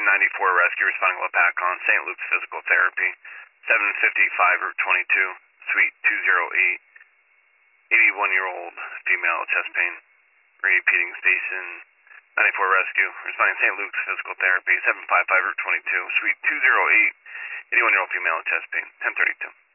94 Rescue responding to LaPac on St. Luke's Physical Therapy, 755 Route 22, Suite 208. 81-year-old female chest pain. Repeating station 94 Rescue responding to St. Luke's Physical Therapy, 755 Route 22, Suite 208. 81-year-old female chest pain, 1032.